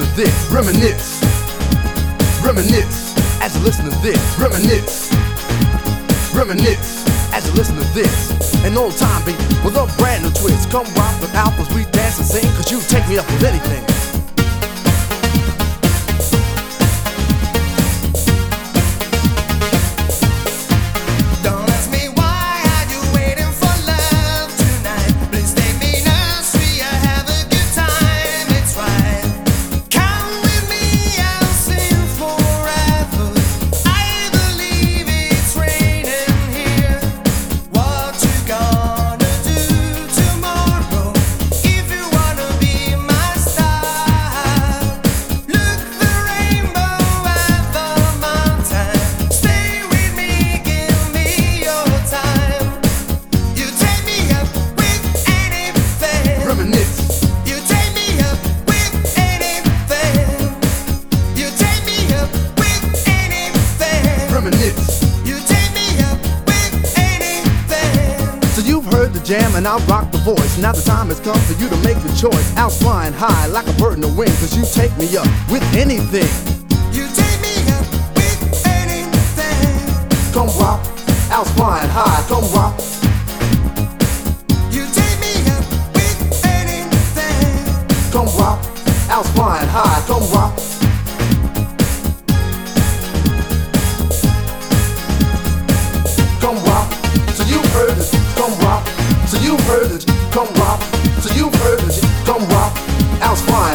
this. Reminisce, reminisce as you listen to this. Reminisce, reminisce as you listen to this. An old time beat with a brand new twist. Come rock with Alphas, we dance and sing, cause you take me up with anything. Jam and I'll rock the voice. Now the time has come for you to make the choice. Al's flying high like a bird in the wind, cause you take me up with anything. You take me up with anything. Come rock, Al's flying high, come rock. You take me up with anything. Come rock, Al's flying high, come rock. Come rock, so you heard it, come rock. So you've heard it, come rock. So you've heard it, come rock. Al's flying.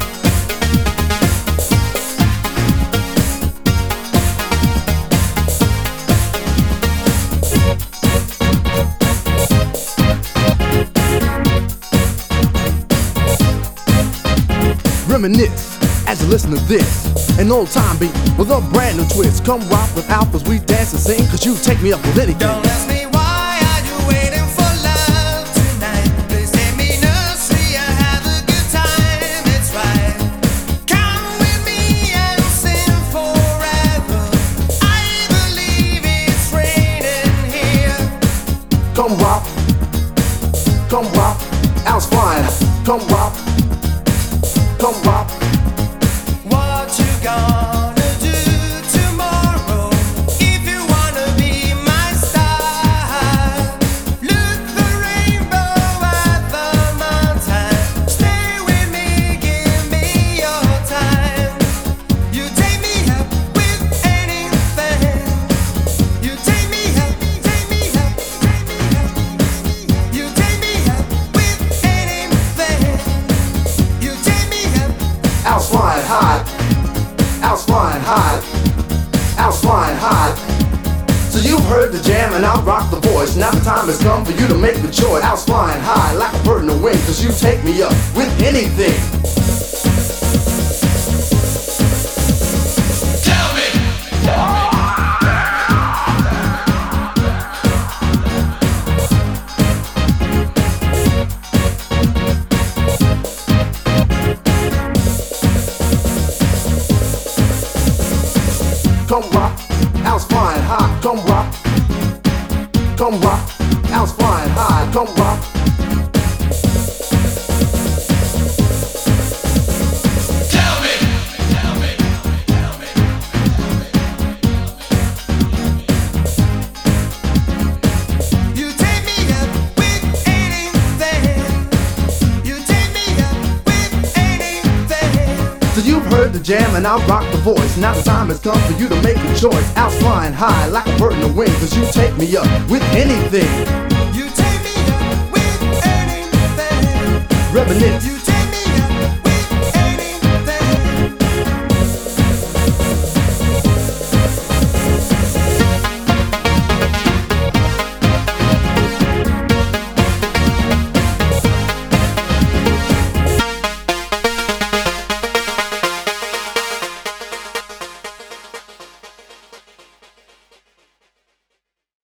Reminisce as you listen to this. An old time beat with a brand new twist. Come rock with Alphas, we dance and sing, cause you take me up with anything. Don't ask me why are you waiting for love tonight. Please take me nursery, I have a good time, it's right. Come with me and sing forever. I believe it's raining here. Come rock, Al's flying. Come rock, come rock. What you gonna do tomorrow if you wanna be my star? Look the rainbow at the mountain. Stay with me, give me your time. You take me up with anything. You take me up, take me up, take me up. You take me up with anything. You take me up. Al's flying high, Al's flying high, Al's flying high. So you've heard the jam and I'll rock the voice. Now the time has come for you to make the choice. Al's flying high like a bird in the wind, cause you take me up with anything. Tell me. Come rock, Al's flying high, come rock. Come rock, Al's flying high, come rock. Tell me. Tell me. Tell me. You take me up with anything. You take me up with anything. So you've heard the jam and I'll rock the voice. Now the time has come for you to make a choice. Al's flying high like a bird in the wind, cause you take me up with anything. You take me up with anything. Reminisce.